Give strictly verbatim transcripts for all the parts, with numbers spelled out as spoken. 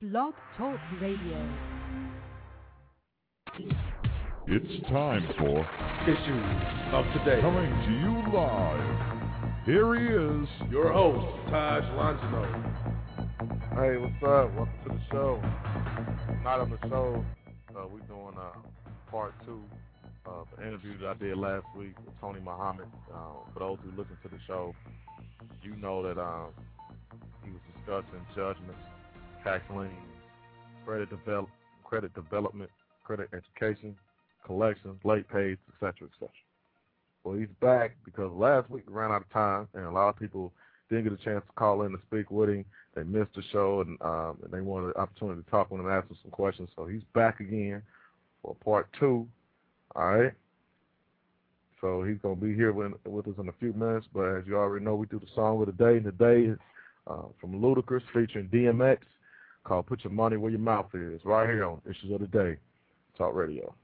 Blog Talk Radio. It's time for Issues of Today. Coming to you live. Here he is, your host, Taj Longino. Hey, what's up? Welcome to the show. Not on the show. Uh, we're doing uh, part two of an interview that I did last week with Tony Muhammad. Uh, for those who listen to the show, you know that um, he was discussing judgments, tax liens, credit develop, credit development, credit education, collections, late pays, et cetera, et cetera. Well, he's back because last week we ran out of time, and a lot of people didn't get a chance to call in to speak with him. They missed the show, and, um, and they wanted the opportunity to talk with him and ask him some questions. So he's back again for part two. All right. So he's going to be here with, with us in a few minutes. But as you already know, we do the song of the day. And today is uh, from Ludacris featuring D M X called Put Your Money Where Your Mouth Is, right here on Issues of the Day, Talk Radio.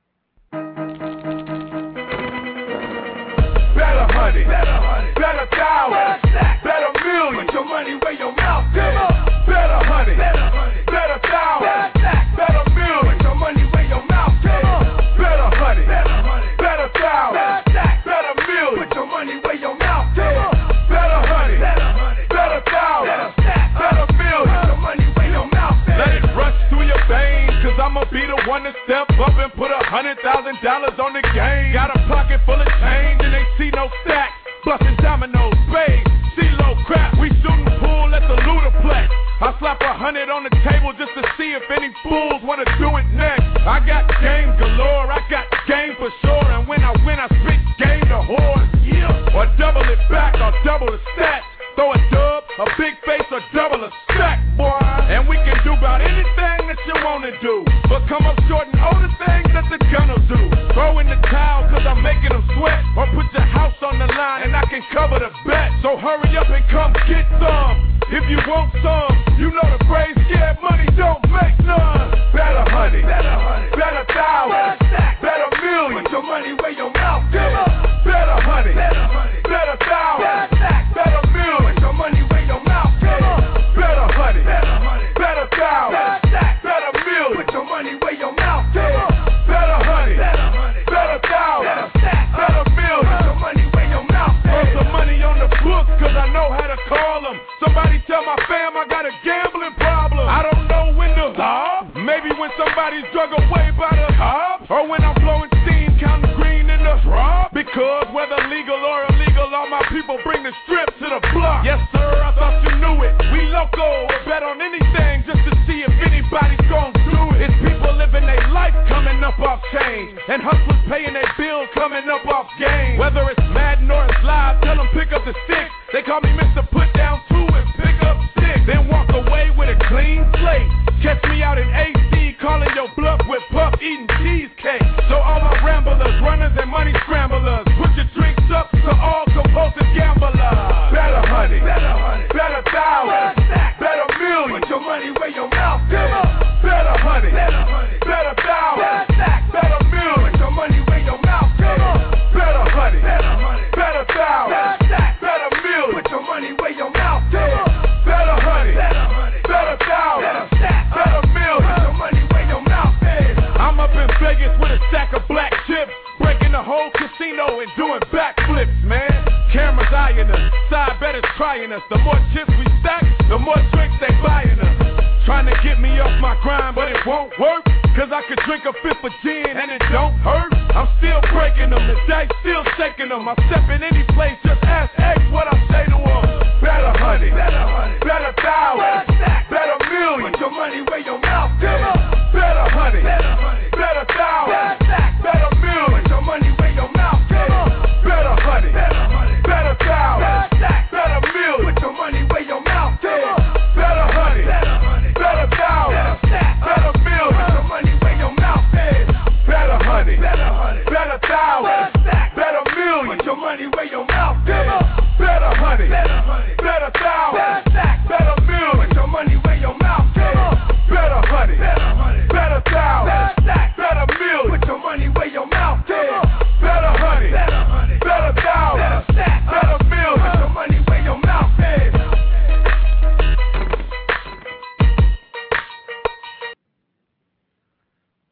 Better honey, better honey, better thousand, better, better million. Put your money where your mouth is. Better honey, better honey, better thousand, better, better million. Put your money where your mouth is. Better honey, better honey, better thousand, better, better million. Put your money where your mouth is. Better honey, better honey, better thousand, better, better million. Put your money where your mouth is. Let it rush through your veins, cause I'ma be the one to step up and put a hundred thousand dollars on the game. Got a pocket full of change and they see no stacks. Bustin' dominoes, babe, C-Lo crap. We shootin' pool at the Ludaplex. I slap a hundred on the table just to see if any fools wanna do it next. I got game galore, I got game for sure. And when I win, I spit game to whores. Yeah. Or double it back, or double the stats. Throw a dub, a big face, or double a stack, boy. And we can do about anything that you wanna do, but come up short in all the things that the gun'll do. Throw in the towel, cause I'm making them sweat. Or put your house on the line and I can cover the bet. So hurry up and come get some. If you want some, you know the phrase, scared money don't make none. Better honey, better honey, better thousand, better, better million. Put your money where your mouth is. Better honey, better honey, better thousand, better, better million. Put your money where your mouth is. Better honey, better honey, better thousand, better, better million. Put your money where your mouth is. Better honey, better honey, better thousand, better million. Put your money where your mouth is. Put some money on the books, cause I know how to call them. Somebody tell my fam I got a gambling problem. I don't know when to stop. Maybe when somebody's drug away by the cops, or when I'm blowing steam, counting green in the drop. Because whether legal or illegal, all my people bring the strip to the block. Yes sir, I thought you knew it. We local, bet on anything just to see if anybody's gon' do it. It's people living their life coming up off change, and hustlers paying their bills coming up off game. Whether it's Madden or it's live, tell them pick up the stick. They call me Mister Put Down Two and pick up six. Then walk away with a clean slate. Catch me out in A C, calling your bluff with puff, eating cheesecake. So all my ramblers, runners and money scramblers, put your drinks up to all compulsive gamblers. Better honey, better honey, better thousand, better million. Put your money where your mouth is. Better honey, better honey, better thousand, better million. Put your money where your mouth is. Better honey, better honey, better thousand, better million. Put your money where your mouth is. Better honey, better honey, better thousand, better million. Put your money where your mouth is. I'm up in Vegas with a stack of black chips, breaking the whole casino and doing backflips, man. Cameras eyeing us, side betters trying us. The more chips we stack, the more drinks they buying us. Trying to get me off my grind, but it won't work. Cause I could drink a fifth of gin and it don't hurt. I'm still breaking them, the dice still shaking them. I step in any place, just ask X what I say to them. Better honey, better honey, better thousand, better million. Put your money where your mouth is. Better honey, better honey, better thousand, better million. Put your money where your mouth is. Better honey, better honey, better thousand, better million. Put your money where your mouth is. Better honey, better honey, better thousand, better million. Put your money where your mouth is. Better honey, better honey, better thousand, better million. Put your money where your mouth is. Better honey, better honey, better thousand, better million. Put your money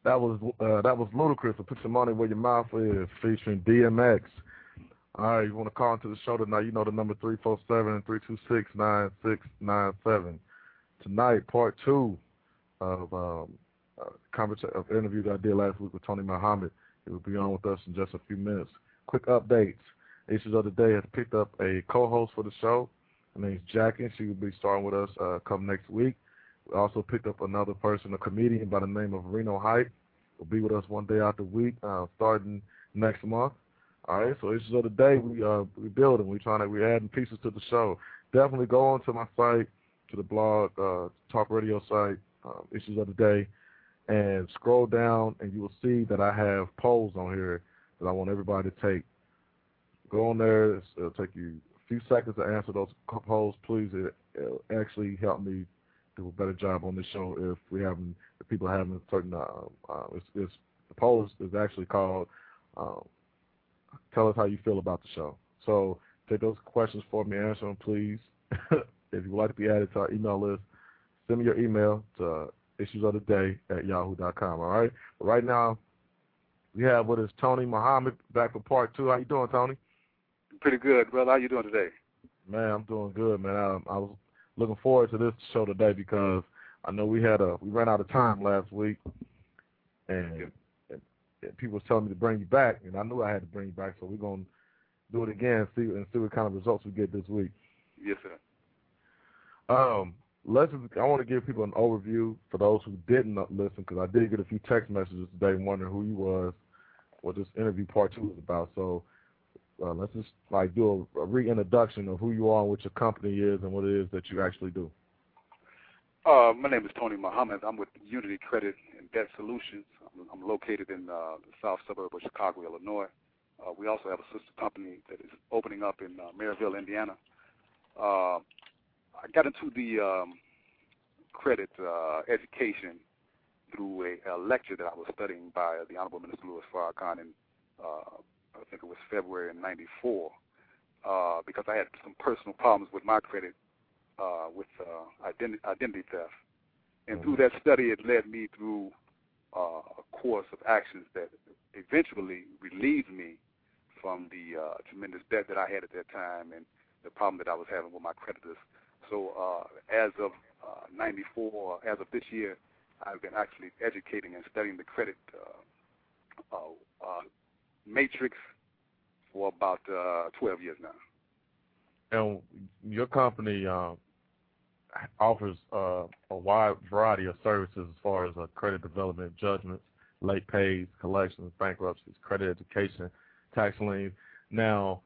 That was uh, that was Ludacris. So put your money where your mouth is, featuring D M X. All right, you want to call into the show tonight? You know the number three four seven, three two six, nine six nine seven. Tonight, part two of um, uh, conversation of interview that I did last week with Tony Muhammad. He will be on with us in just a few minutes. Quick updates. Issues of the Day has picked up a co-host for the show. Her name's Jackie. She will be starting with us uh, come next week. We also picked up another person, a comedian by the name of Reno Hype. Will be with us one day out the week, uh, starting next month. All right, so Issues of the Day, we uh we building, we trying to we adding pieces to the show. Definitely go on to my site, to the blog, uh, talk radio site, uh, Issues of the Day, and scroll down, and you will see that I have polls on here that I want everybody to take. Go on there. It'll take you a few seconds to answer those polls, please. It, it'll actually help me do a better job on this show if we haven't, if people haven't certain. Uh, uh, it's, it's the poll is actually called um, "Tell us how you feel about the show." So take those questions for me, answer them, please. If you would like to be added to our email list, send me your email to uh, issues of the day at yahoo dot com. All right. But right now, we have with us Tony Muhammad back for part two. How you doing, Tony? Pretty good, brother. How you doing today? Man, I'm doing good, man. I, I was looking forward to this show today because I know we had a we ran out of time last week, and, and, and people was telling me to bring you back, and I knew I had to bring you back. So we're gonna do it again, and see and see what kind of results we get this week. Yes, sir. Um, let's. I want to give people an overview for those who didn't listen, because I did get a few text messages today wondering who you was, what this interview part two is about. So uh, let's just like do a, a reintroduction of who you are and what your company is and what it is that you actually do. Uh, my name is Tony Muhammad. I'm with Unity Credit and Debt Solutions. I'm, I'm located in uh, the south suburb of Chicago, Illinois. Uh, we also have a sister company that is opening up in uh, Maryville, Indiana. Uh, I got into the um, credit uh, education through a, a lecture that I was studying by the Honorable Minister Louis Farrakhan in, uh, I think it was February in ninety-four, uh, because I had some personal problems with my credit uh, with uh, identity, identity theft. And through that study, it led me through uh, a course of actions that eventually relieved me from the uh, tremendous debt that I had at that time and the problem that I was having with my creditors. So uh, as of uh, ninety-four, as of this year, I've been actually educating and studying the credit uh, uh, uh, matrix for about uh, twelve years now. And your company uh, offers uh, a wide variety of services as far as uh, credit development, judgments, late pays, collections, bankruptcies, credit education, tax liens. Now,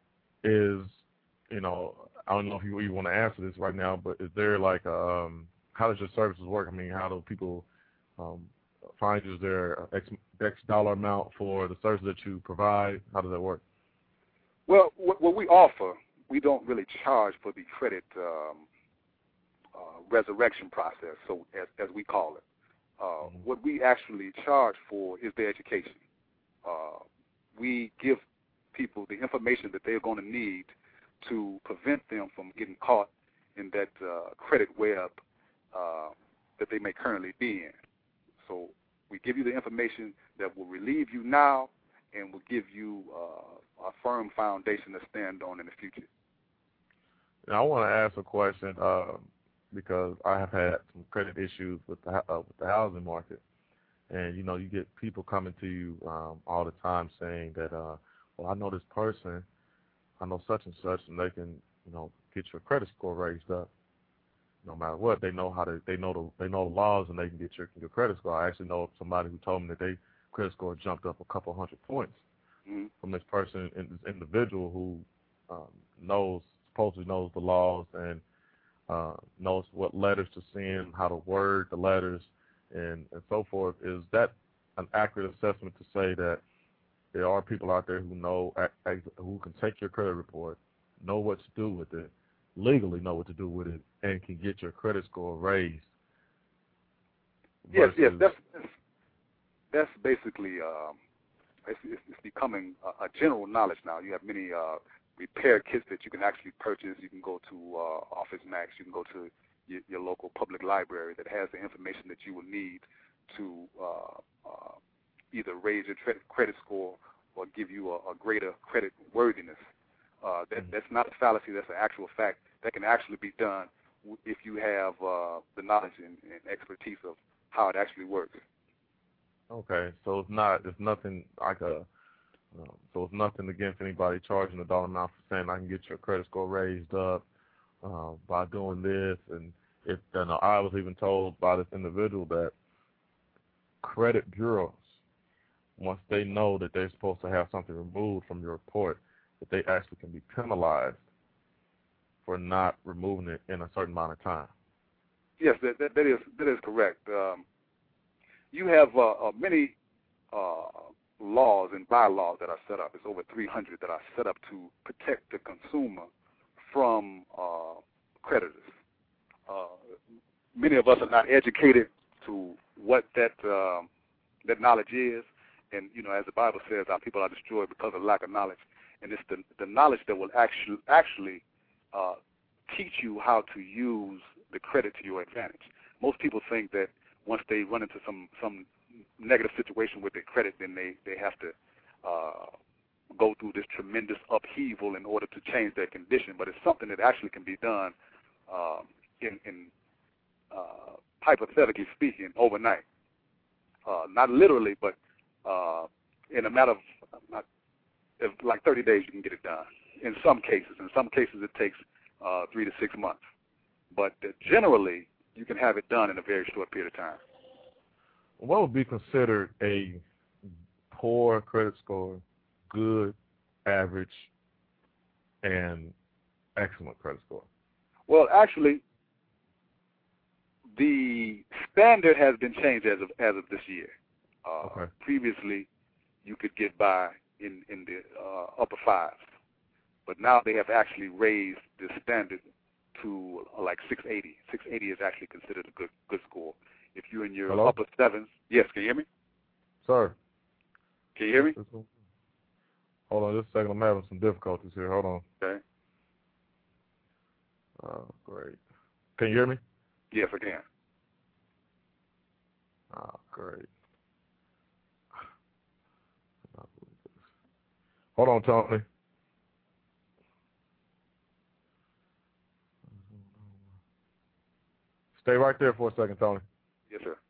is, you know, I don't know if you, you want to answer this right now, but is there like a, um, how does your services work? I mean, how do people um, find you? Is there X, X dollar amount for the services that you provide? How does that work? Well, what, what we offer, we don't really charge for the credit um, uh, resurrection process, so as, as we call it. Uh, mm-hmm. What we actually charge for is their education. Uh, we give people the information that they're going to need to prevent them from getting caught in that uh, credit web uh, that they may currently be in. So we give you the information that will relieve you now and will give you uh, a firm foundation to stand on in the future. Now, I want to ask a question uh, because I have had some credit issues with the, uh, with the housing market. And, you know, you get people coming to you um, all the time saying that, uh, well, I know this person, I know such and such, and they can, you know, get your credit score raised up. No matter what, they know how to, they know the, they know the laws, and they can get your, your credit score. I actually know somebody who told me that their credit score jumped up a couple hundred points mm-hmm. from this person, this individual who um, knows, supposedly knows the laws and uh, knows what letters to send, how to word the letters, and, and so forth. Is that an accurate assessment to say that there are people out there who know, who can take your credit report, know what to do with it, legally know what to do with it, and can get your credit score raised? Yes, yes, that's that's, that's basically um, it's, it's becoming a, a general knowledge now. You have many uh, repair kits that you can actually purchase. You can go to uh, Office Max. You can go to your, your local public library that has the information that you will need to uh, uh, either raise your credit credit score or give you a, a greater credit worthiness. Uh, that, that's not a fallacy. That's an actual fact that can actually be done if you have uh, the knowledge and, and expertise of how it actually works. Okay, so it's not, it's nothing like a, um, so it's nothing against anybody charging a dollar amount for saying I can get your credit score raised up uh, by doing this. And it, and I was even told by this individual that credit bureaus, once they know that they're supposed to have something removed from your report, that they actually can be penalized for not removing it in a certain amount of time. Yes, that, that, that is that is correct. Um, you have uh, uh, many uh, laws and bylaws that are set up. It's over three hundred that are set up to protect the consumer from uh, creditors. Uh, many of us are not educated to what that uh, that knowledge is, and you know, as the Bible says, our people are destroyed because of lack of knowledge. And it's the the knowledge that will actually actually uh, teach you how to use the credit to your advantage. Most people think that once they run into some some negative situation with their credit, then they they have to uh, go through this tremendous upheaval in order to change their condition. But it's something that actually can be done uh, in in uh, hypothetically speaking overnight. Uh, not literally, but uh, in a matter of not, if like thirty days, you can get it done. In some cases, in some cases, it takes uh, three to six months. But uh, generally, you can have it done in a very short period of time. What would be considered a poor credit score, good, average, and excellent credit score? Well, actually, the standard has been changed as of as of this year. Uh, okay. Previously, you could get by in in the uh, upper fives, but now they have actually raised the standard to uh, like six eighty. six eighty is actually considered a good good score. If you're in your Hello? upper sevens, yes, can you hear me? Sir. Can you hear me? Hold on just a second. I'm having some difficulties here. Hold on. Okay. Oh, great. Can you hear me? Yes, I can. Oh, great. Hold on, Tony. Stay right there for a second, Tony. Yes, sir.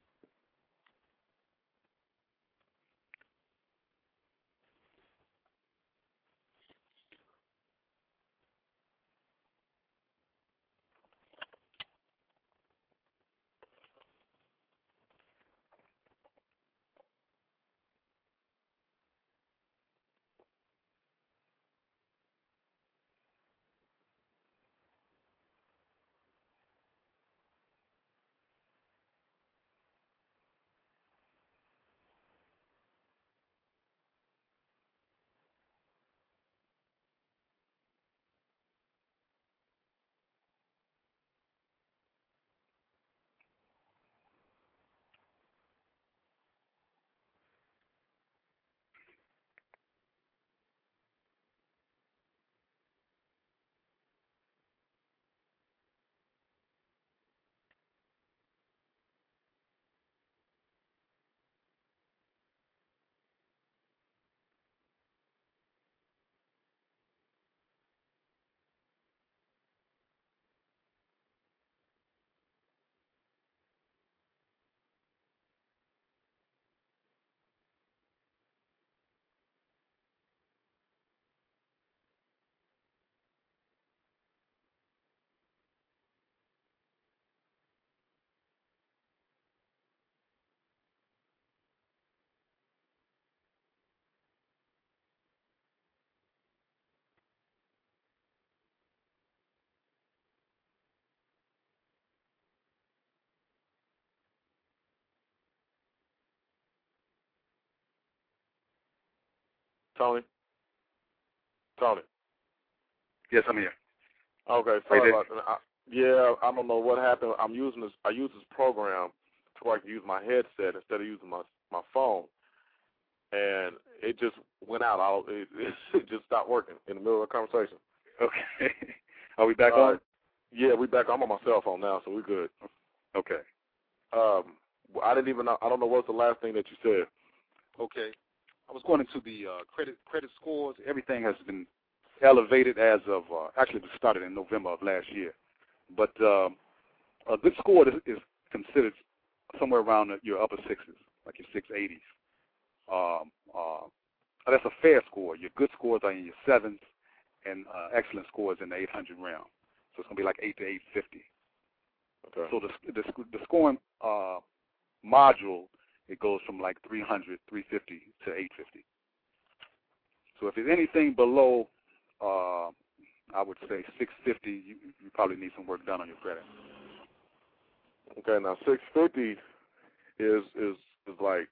Tony? Tony? Yes, I'm here. Okay, sorry about that. I, yeah, I don't know what happened. I'm using this. I use this program to where I can use my headset instead of using my my phone, and it just went out. I'll, it, it just stopped working in the middle of the conversation. Okay. Are we back uh, on? Yeah, we back. I'm on my cell phone now, so we're good. Okay. Um, I didn't even know, I don't know what's the last thing that you said. Okay. I was going into the uh, credit credit scores. Everything has been elevated as of, uh, actually it started in November of last year. But um, a good score is, is considered somewhere around your upper sixes, like your six eighties. Um, uh, that's a fair score. Your good scores are in your sevens, and uh, excellent scores in the eight hundred realm. So it's going to be like eight to eight fifty. Okay. So the, the, the scoring uh, module, it goes from like three hundred, three fifty to eight fifty. So if it's anything below, uh, I would say six fifty, you, you probably need some work done on your credit. Okay, now six fifty is is is like,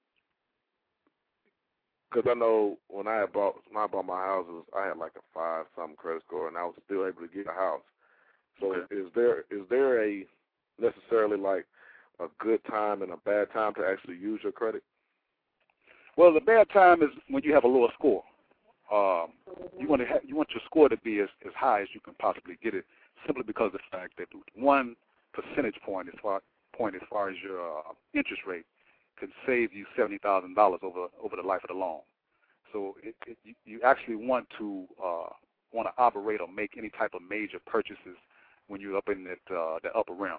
because I know when I had bought when I bought my houses, I had like a five something credit score, and I was still able to get a house. So Okay. is there is there a necessarily like a good time and a bad time to actually use your credit? Well, the bad time is when you have a lower score. Um, you want to ha- you want your score to be as, as high as you can possibly get it, simply because of the fact that one percentage point as far point as far as your uh, interest rate could save you seventy thousand dollars over over the life of the loan. So it, it, you, you actually want to uh, want to operate or make any type of major purchases when you're up in that uh, the upper realm.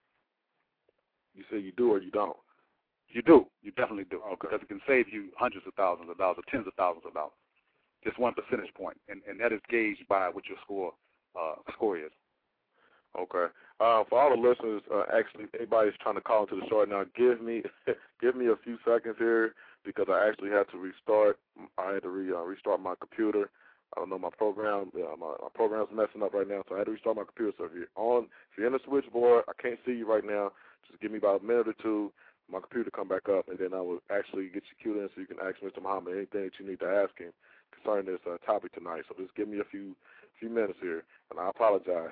You say you do or you don't? You do. You definitely do. Okay. Because it can save you hundreds of thousands of dollars or tens of thousands of dollars. Just one percentage point, and, and that is gauged by what your score uh, score is. Okay. Uh, for all the listeners, uh, actually, anybody's trying to call into the show right now, give me give me a few seconds here, because I actually had to restart. I had to re, uh, restart my computer. I don't know, my program, uh, my, my program's messing up right now, so I had to restart my computer. So if you're on, if you're in the switchboard, I can't see you right now. Just give me about a minute or two. My computer come back up, and then I will actually get you queued in so you can ask Mister Muhammad anything that you need to ask him concerning this uh, topic tonight. So just give me a few few minutes here, and I apologize.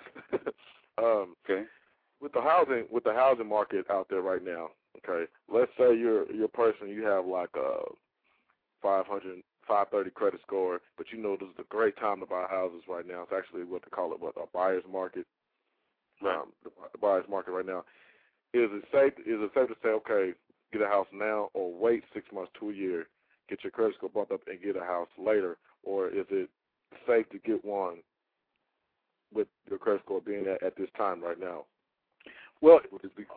um, Okay. With the housing with the housing market out there right now, okay, let's say you're you're a person, you have like a five hundred, five thirty credit score, but you know this is a great time to buy houses right now. It's actually what they call it, what, a buyer's market. Right. Um, the, the buyer's market right now. Is it safe? Is it safe to say, okay, get a house now, or wait six months to a year, get your credit score bumped up, and get a house later, or is it safe to get one with your credit score being at, at this time right now? Well, Would this be?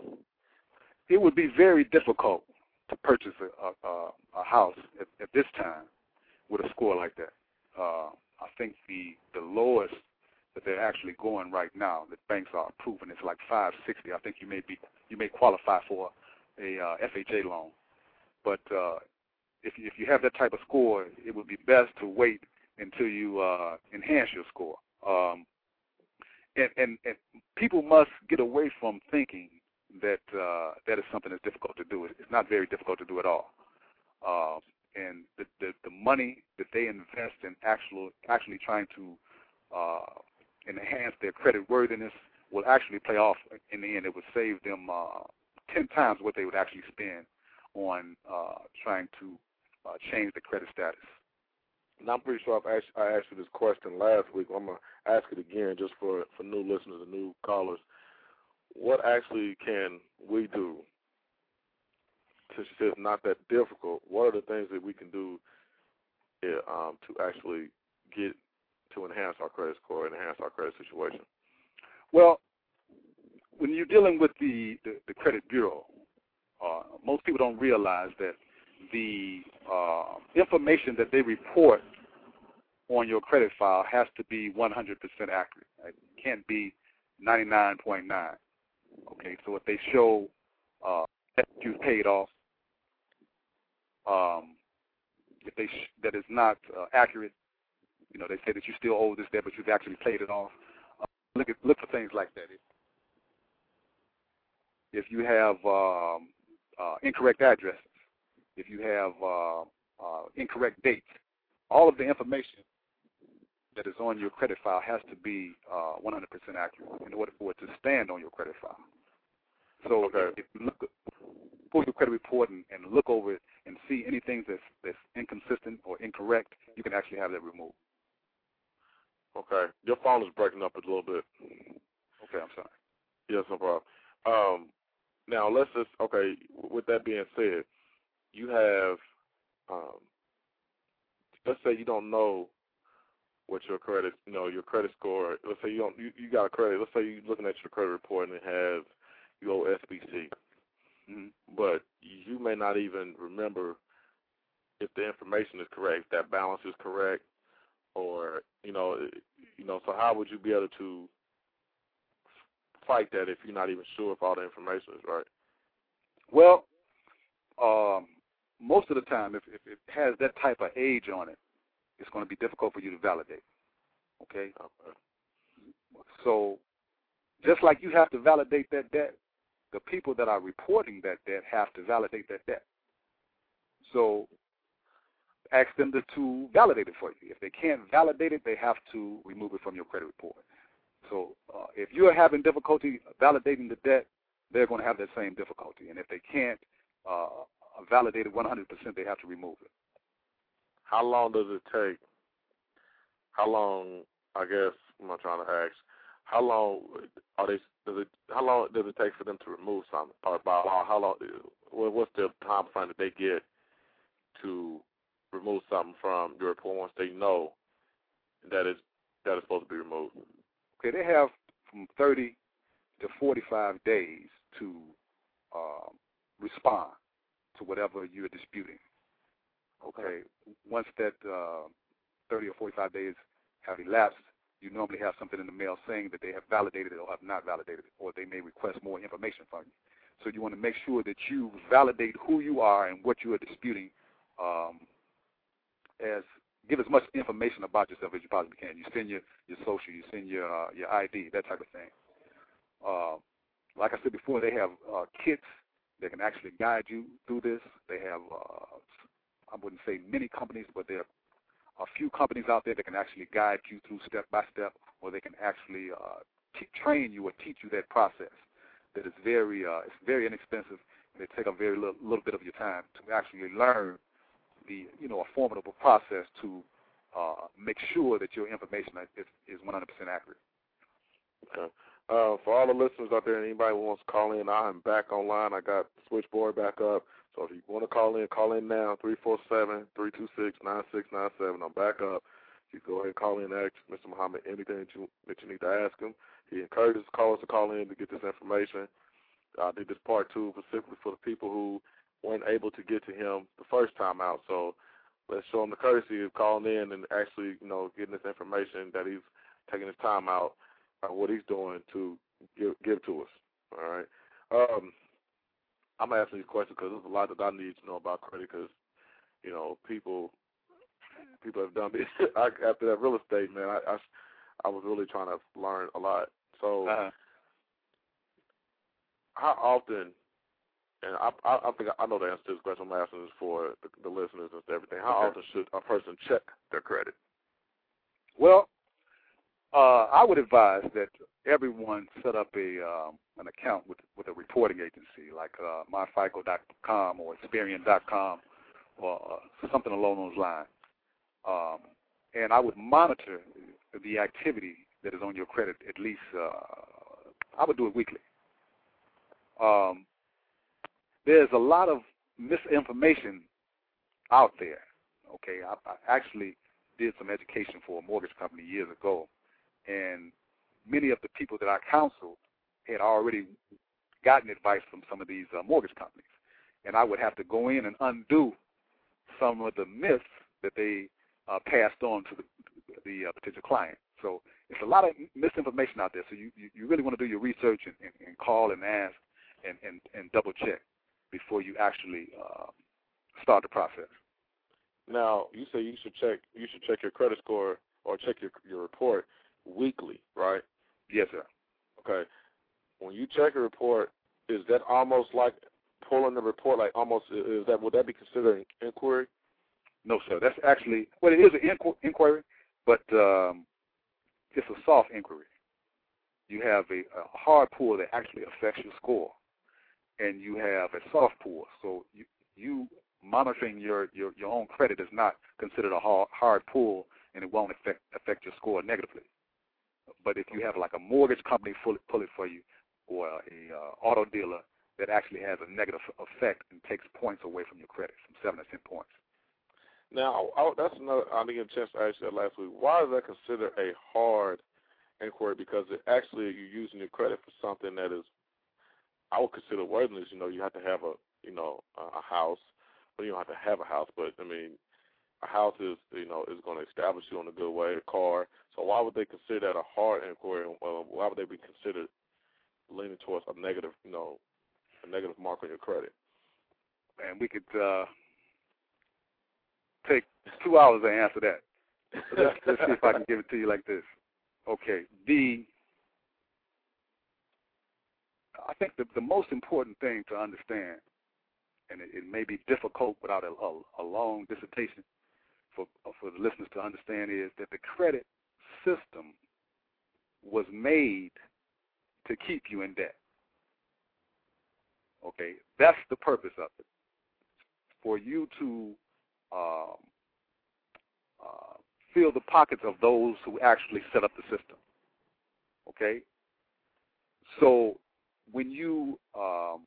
it would be very difficult to purchase a, a, a house at, at this time with a score like that. Uh, I think the the lowest that they're actually going right now that banks are approving is like five sixty. I think you may be you may qualify for a uh, F H A loan, but uh, if you, if you have that type of score, it would be best to wait until you uh, enhance your score. Um, and, and, and people must get away from thinking that uh, that is something that's difficult to do. It's not very difficult to do at all. Uh, and the, the the money that they invest in actual actually trying to uh, enhance their credit worthiness will actually pay off in the end. It would save them uh, ten times what they would actually spend on uh, trying to uh, change the credit status. And I'm pretty sure I've asked, I asked you this question last week. I'm going to ask it again just for, for new listeners and new callers. What actually can we do, since you said it's not that difficult, what are the things that we can do yeah, um, to actually get to enhance our credit score and enhance our credit situation? Well, when you're dealing with the, the, the credit bureau, uh, most people don't realize that the uh, information that they report on your credit file has to be one hundred percent accurate. It can't be ninety-nine point nine. Okay, so if they show uh, that you've paid off, um, if they sh- that is not uh, accurate, you know, they say that you still owe this debt, but you've actually paid it off. Uh, look at look for things like that. If, if you have um, uh, incorrect addresses, if you have uh, uh, incorrect dates, all of the information that is on your credit file has to be uh, one hundred percent accurate in order for it to stand on your credit file. So Okay. if, if you look, pull your credit report and, and look over it and see anything that's, that's inconsistent or incorrect, you can actually have that removed. Okay. Your phone is breaking up a little bit. Okay, I'm sorry. Yes, no problem. Um, now let's just okay. With that being said, you have, um, let's say you don't know what your credit, you know, your credit score. Let's say you don't, you, you got a credit. Let's say you're looking at your credit report and it has you owe S B C, mm-hmm. but you may not even remember if the information is correct, if that balance is correct, or you know, you know. So how would you be able to fight that if you're not even sure if all the information is right? Well, um, most of the time, if, if it has that type of age on it, it's going to be difficult for you to validate. Okay? Okay. So just like you have to validate that debt, the people that are reporting that debt have to validate that debt. So ask them to, to validate it for you. If they can't validate it, they have to remove it from your credit report. So uh, if you're having difficulty validating the debt, they're going to have that same difficulty. And if they can't uh, validate it one hundred percent, they have to remove it. How long does it take? How long, I guess, I'm not trying to ask, how long are they, does it, how long does it take for them to remove something? Or about how long, what's the time frame that they get to remove something from your report once they know that it's, that it's supposed to be removed? Okay, they have from thirty to forty-five days to uh, respond to whatever you're disputing. Okay, once that uh, thirty or forty-five days have elapsed, you normally have something in the mail saying that they have validated it or have not validated it, or they may request more information from you. So you want to make sure that you validate who you are and what you are disputing, um, as give as much information about yourself as you possibly can. You send your, your social, you send your uh, your I D, that type of thing. Uh, like I said before, they have uh, kits that can actually guide you through this. They have, uh, I wouldn't say many companies, but there are a few companies out there that can actually guide you through step by step, or they can actually uh, t- train you or teach you that process. That is very, uh, it's very inexpensive, and it takes a very little, little bit of your time to actually learn the, you know, a formidable process to uh, make sure that your information is, is one hundred percent accurate. Okay. Uh, for all the listeners out there, anybody who wants to call in, I am back online. I got the switchboard back up. So if you want to call in, call in now, three four seven, three two six, nine six nine seven. I'm back up. You go ahead and call in and ask Mister Muhammad anything that you, that you need to ask him. He encourages callers to call in to get this information. I did this part two specifically for the people who weren't able to get to him the first time out. So let's show him the courtesy of calling in and actually, you know, getting this information that he's taking his time out, uh, what he's doing to give, give to us. All right. Um, I'm asking these questions because there's a lot that I need to know about credit because, you know, people people have done this. I, after that real estate, man, I, I, I was really trying to learn a lot. So uh-huh. How often, and I, I, I think I know the answer to this question, I'm asking this for the, the listeners and everything, how okay. often should a person check their credit? Well, uh, I would advise that everyone set up a um, an account with with a reporting agency like uh, my fico dot com or Experian dot com or uh, something along those lines. Um, and I would monitor the activity that is on your credit at least, uh, I would do it weekly. Um, there's a lot of misinformation out there, okay? I, I actually did some education for a mortgage company years ago, and many of the people that I counseled had already gotten advice from some of these uh, mortgage companies, and I would have to go in and undo some of the myths that they uh, passed on to the, the uh, potential client. So it's a lot of misinformation out there, so you, you, you really want to do your research and, and, and call and ask and, and, and double-check before you actually uh, start the process. Now, you say you should check you should check your credit score or check your your report weekly, right? Yes, sir. Okay. When you check a report, is that almost like pulling the report? Like almost is that would that be considered an inquiry? No, sir. That's actually well, it is an inqu- inquiry, but um, it's a soft inquiry. You have a, a hard pull that actually affects your score, and you have a soft pull. So you you monitoring your, your, your own credit is not considered a hard, hard pull, and it won't affect affect your score negatively. But if you have like a mortgage company pull it, pull it for you, or a uh, auto dealer, that actually has a negative effect and takes points away from your credit, from seven to ten points. Now, I, that's another, I didn't get a chance to ask you that last week. Why is that considered a hard inquiry? Because it actually you're using your credit for something that is, I would consider worthless. You know, you have to have a, you know, a house. Well, you don't have to have a house, but, I mean, a house is, you know, is going to establish you in a good way, a car. So why would they consider that a hard inquiry? Well, why would they be considered leaning towards a negative, you know, a negative mark on your credit? And we could uh, take two hours to answer that. Let's, let's see if I can give it to you like this. Okay, the I think the, the most important thing to understand, and it, it may be difficult without a, a, a long dissertation for for the listeners to understand, is that the credit system was made to keep you in debt. Okay, that's the purpose of it, for you to um, uh, fill the pockets of those who actually set up the system. Okay, so when you um,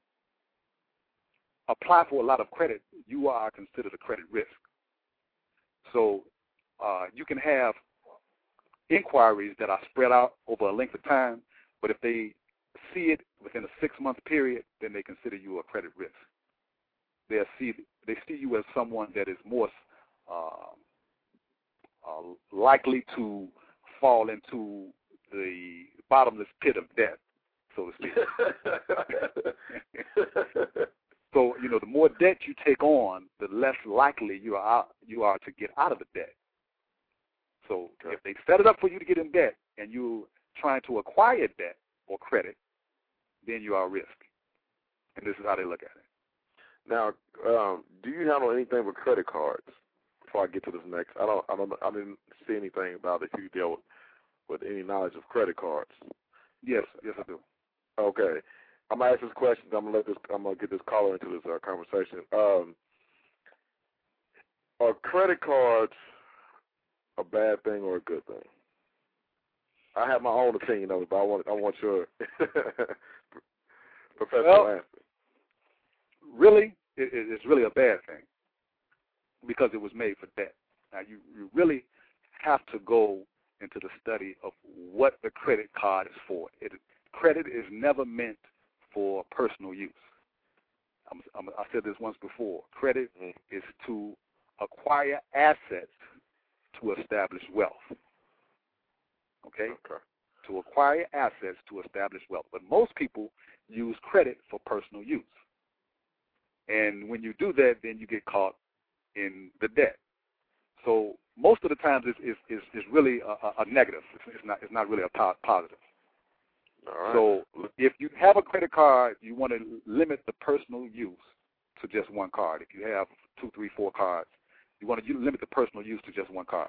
apply for a lot of credit, you are considered a credit risk. So uh, you can have inquiries that are spread out over a length of time, but if they see it within a six-month period, then they consider you a credit risk. They see they see you as someone that is more uh, uh, likely to fall into the bottomless pit of debt, so to speak. So, you know, the more debt you take on, the less likely you are out, you are to get out of the debt. So okay. If they set it up for you to get in debt and you're trying to acquire debt or credit, then you are a risk. And this is how they look at it. Now, um, do you handle anything with credit cards? Before I get to this next, I don't, I don't, I didn't see anything about if you deal with, with any knowledge of credit cards. Yes, yes, I do. Okay, I'm gonna ask this question. I'm gonna let this. I'm gonna get this caller into this uh, conversation. Um, are credit cards a bad thing or a good thing? I have my own opinion of it, but I want, I want your professional well, answer. Really, it, it's really a bad thing because it was made for debt. Now, you, you really have to go into the study of what the credit card is for. It, credit is never meant for personal use. I'm, I'm, I said this once before. Credit mm-hmm. is to acquire assets to establish wealth. Okay? Okay. To acquire assets to establish wealth. But most people use credit for personal use. And when you do that, then you get caught in the debt. So most of the times it's, it's, it's, it's really a, a negative. It's, it's not it's not really a po- positive. All right. So if you have a credit card, you want to limit the personal use to just one card. If you have two, three, four cards, you want to limit the personal use to just one card.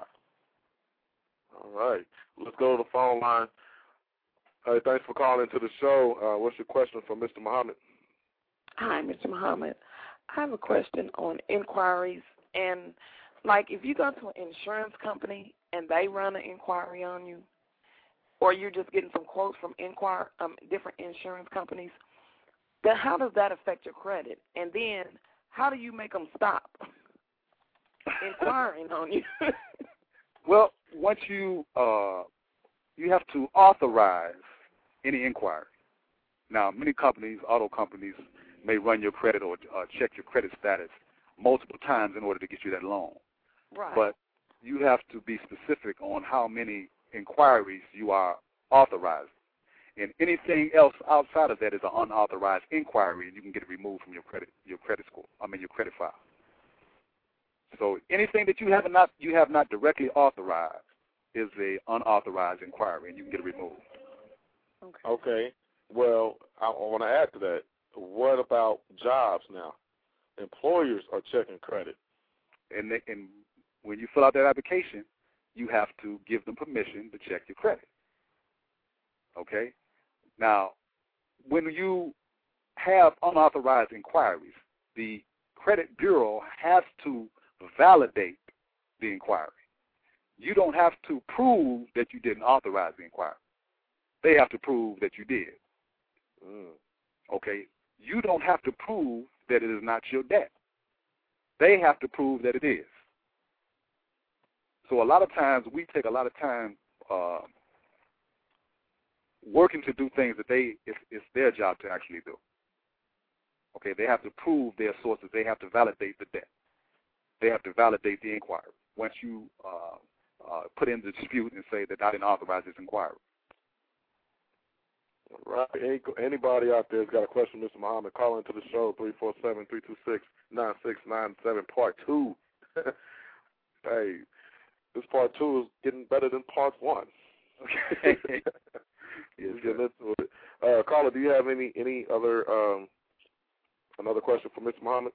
All right. Let's go to the phone line. Hey, thanks for calling into the show. Uh, what's your question for Mister Muhammad? Hi, Mister Muhammad. I have a question on inquiries. And, like, if you go to an insurance company and they run an inquiry on you, or you're just getting some quotes from inquire, um, different insurance companies, then how does that affect your credit? And then how do you make them stop inquiring on you? Well, once you uh, you have to authorize any inquiry. Now, many companies, auto companies, may run your credit or uh, check your credit status multiple times in order to get you that loan. Right. But you have to be specific on how many inquiries you are authorizing. And anything else outside of that is an unauthorized inquiry, and you can get it removed from your credit your credit score. I mean your credit file. So anything that you have not you have not directly authorized is a unauthorized inquiry, and you can get it removed. Okay. Okay. Well, I, I want to add to that. What about jobs now? Employers are checking credit. And, they, and when you fill out that application, you have to give them permission to check your credit. Okay? Now, when you have unauthorized inquiries, the credit bureau has to validate the inquiry. You don't have to prove that you didn't authorize the inquiry. They have to prove that you did. Mm. Okay? you don't have to prove that it is not your debt. They have to prove that it is. So a lot of times we take a lot of time uh, working to do things that they it's, it's their job to actually do. Okay, they have to prove their sources. They have to validate the debt. They have to validate the inquiry. Once you uh, uh, put in the dispute and say that I didn't authorize this inquiry. Right. Any, anybody out there has got a question, Mister Muhammad, call into the show, three four seven, three two six, nine six nine seven, part two. Hey, this part two is getting better than part one. Okay. Yes, getting into it. Uh, caller, do you have any, any other, um, another question for Mister Muhammad?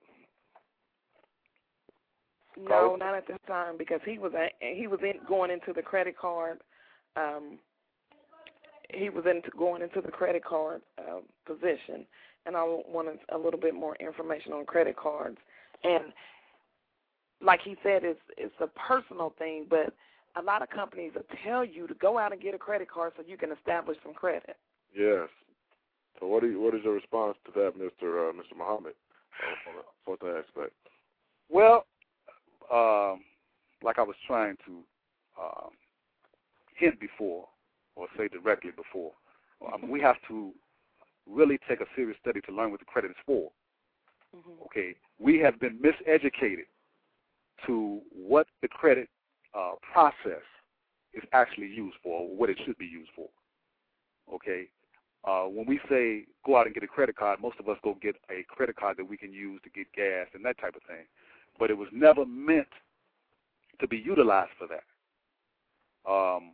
No, Caller? not at this time, because he was a, he was in, going into the credit card. Um, he was into going into the credit card uh, position, and I wanted a little bit more information on credit cards. And like he said, it's it's a personal thing, but a lot of companies will tell you to go out and get a credit card so you can establish some credit. Yes. So what do you, what is your response to that, Mister Uh, Mister Muhammad, for that aspect? Well, um, like I was trying to um, hint before, or say directly before, um, we have to really take a serious study to learn what the credit is for. Mm-hmm. Okay, we have been miseducated to what the credit uh, process is actually used for, or what it should be used for. Okay, uh, when we say go out and get a credit card, most of us go get a credit card that we can use to get gas and that type of thing. But it was never meant to be utilized for that. Um,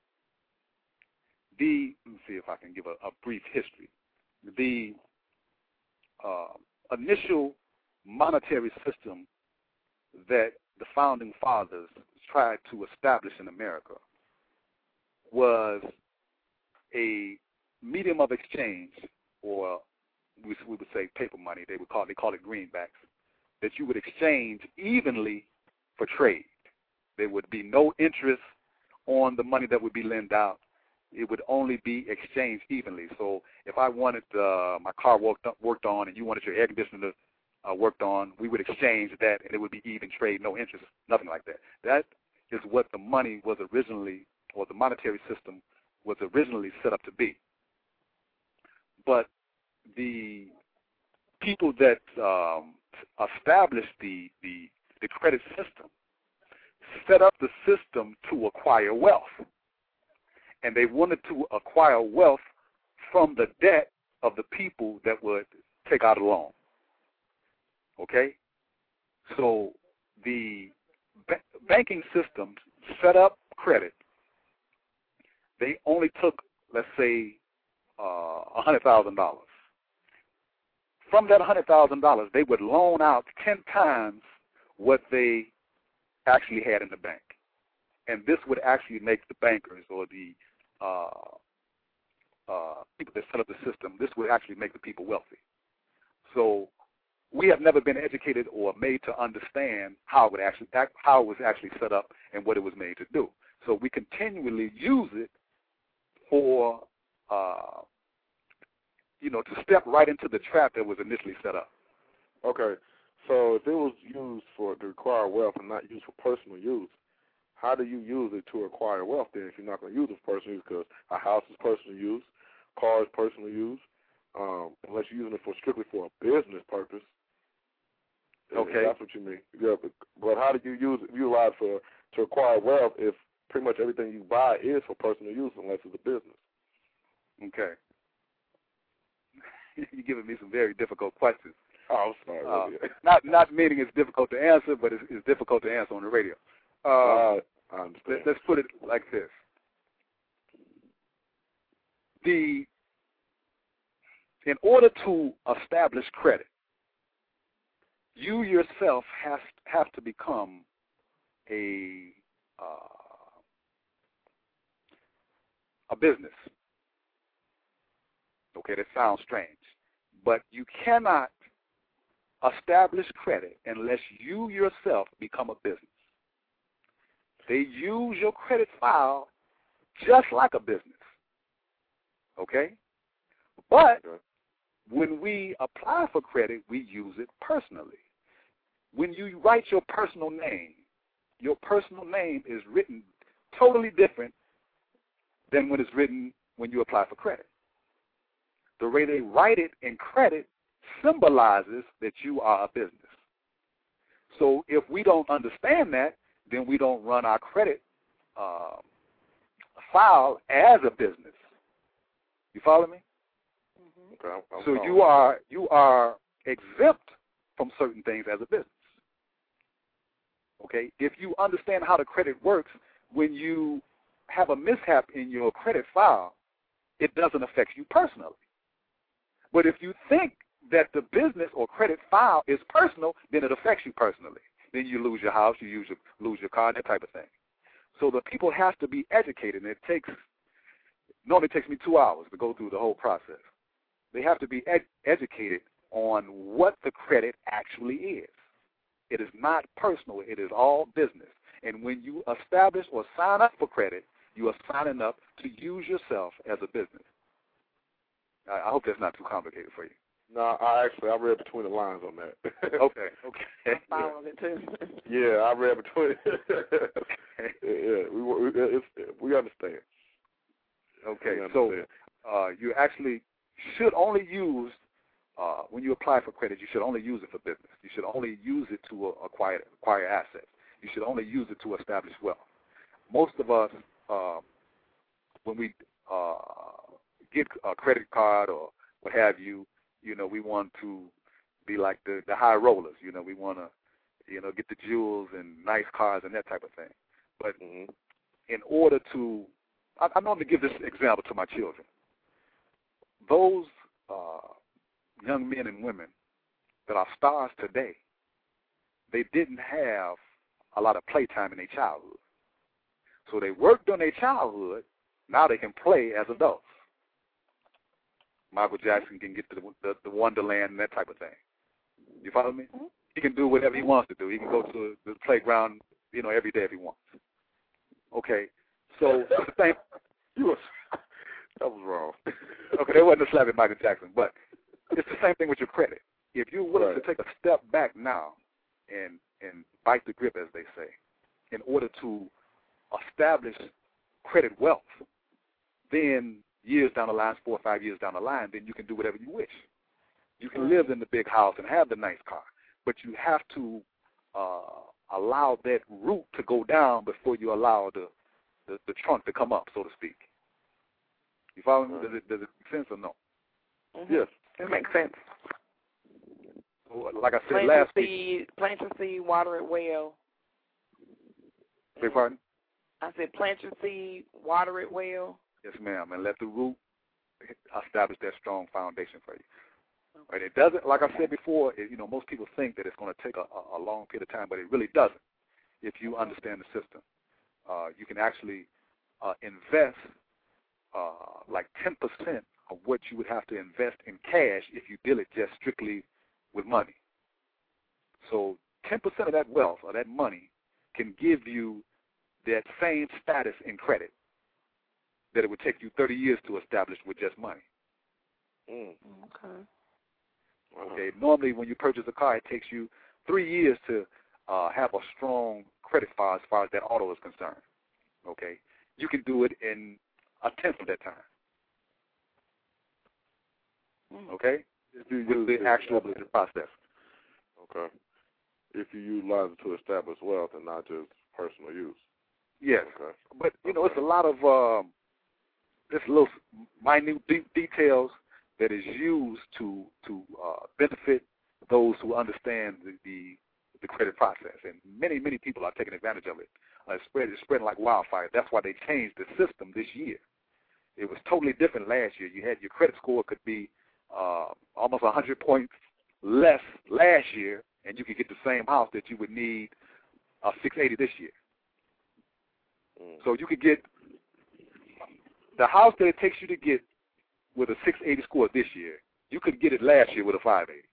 the let me see if I can give a, a brief history. The uh, initial monetary system that the founding fathers tried to establish in America was a medium of exchange, or we, we would say paper money. They would call they call it greenbacks, that you would exchange evenly for trade. There would be no interest on the money that would be lent out. It would only be exchanged evenly. So if I wanted uh, my car worked worked on and you wanted your air conditioner uh, worked on, we would exchange that, and it would be even trade, no interest, nothing like that. That is what the money was originally, or the monetary system was originally set up to be. But the people that um, established the, the, the credit system set up the system to acquire wealth. And they wanted to acquire wealth from the debt of the people that would take out a loan. Okay? So the ba- banking system set up credit. They only took, let's say, uh, one hundred thousand dollars. From that one hundred thousand dollars, they would loan out ten times what they actually had in the bank. And this would actually make the bankers, or the uh, uh, people that set up the system, this would actually make the people wealthy. So we have never been educated or made to understand how it, would actually, how it was actually set up and what it was made to do. So we continually use it for, uh, you know, to step right into the trap that was initially set up. Okay. So if it was used for to acquire wealth and not used for personal use, how do you use it to acquire wealth then if you're not going to use it for personal use? Because a house is personal use, car is personal use, um, unless you're using it for strictly for a business purpose. Okay. That's what you mean. Yeah, but, but how do you use it, utilize for to acquire wealth if pretty much everything you buy is for personal use unless it's a business? Okay. You're giving me some very difficult questions. Oh, I'm sorry. Uh, not not meaning it's difficult to answer, but it's, it's difficult to answer on the radio. Uh, uh, I understand. Let, let's put it like this. The in order to establish credit, you yourself has have to become a uh, a business. Okay, that sounds strange, but you cannot establish credit unless you yourself become a business. They use your credit file just like a business. Okay? But when we apply for credit, we use it personally. When you write your personal name, your personal name is written totally different than when it's written when you apply for credit. The way they write it in credit symbolizes that you are a business. So if we don't understand that, then we don't run our credit uh, file as a business. You follow me? Mm-hmm. Okay, I'm, I'm so following. you are you are exempt from certain things as a business. Okay? If you understand how the credit works, when you have a mishap in your credit file, it doesn't affect you personally. But if you think that the business or credit file is personal, then it affects you personally. Then you lose your house, you use your, lose your car, that type of thing. So the people have to be educated, and it takes, normally it takes me two hours to go through the whole process. They have to be ed- educated on what the credit actually is. It is not personal. It is all business. And when you establish or sign up for credit, you are signing up to use yourself as a business. I, I hope that's not too complicated for you. No, I actually I read between the lines on that. Okay, okay. I followed it too. Yeah, I read between. Okay. Yeah, we we, it's, we understand. Okay, we so understand. uh, you actually should only use, uh, when you apply for credit, you should only use it for business. You should only use it to uh, acquire acquire assets. You should only use it to establish wealth. Most of us, uh, when we uh, get a credit card or what have you, you know, we want to be like the, the high rollers. You know, we want to, you know, get the jewels and nice cars and that type of thing. But Mm-hmm. in order to, I, I normally give this example to my children. Those uh, young men and women that are stars today, they didn't have a lot of playtime in their childhood. So they worked on their childhood. Now they can play as adults. Michael Jackson can get to the, the, the Wonderland and that type of thing. You follow me? Mm-hmm. He can do whatever he wants to do. He can go to the playground, you know, every day if he wants. Okay, so the thing, You was that was wrong. okay, they wasn't a slap at Michael Jackson, but it's the same thing with your credit. If you're willing Right. to take a step back now and and bite the grip, as they say, in order to establish credit wealth, then years down the line, four or five years down the line, then you can do whatever you wish. You can live in the big house and have the nice car, but you have to uh, allow that root to go down before you allow the, the, the trunk to come up, so to speak. You follow me? Does it, does it make sense or no? Mm-hmm. Yes. It makes sense. So, like I said Plant last your week. seed, plant your seed, water it well. Beg pardon? I said plant your seed, water it well. Yes, ma'am, and let the root establish that strong foundation for you. Right? It doesn't, like I said before, it, you know, most people think that it's going to take a, a long period of time, but it really doesn't. If you understand the system, uh, you can actually uh, invest uh, like ten percent of what you would have to invest in cash if you deal it just strictly with money. So ten percent of that wealth or that money can give you that same status in credit that it would take you thirty years to establish with just money. Mm. Okay. Uh-huh. Okay. Normally, when you purchase a car, it takes you three years to uh, have a strong credit file as far as that auto is concerned. Okay. You can do it in a tenth of that time. Okay. If you With use the it- actual the process. Okay. If you utilize it to establish wealth and not just personal use. Yes. Okay. But you know, it's a lot of um, just little minute de- details that is used to to uh, benefit those who understand the, the the credit process, and many many people are taking advantage of it. Uh, it's, spread, it's spreading like wildfire. That's why they changed the system this year. It was totally different last year. You had your credit score could be uh, almost one hundred points less last year, and you could get the same house that you would need uh, six eighty this year. Mm. So you could get the house that it takes you to get with a six eighty score this year, you could get it last year with a five eighty.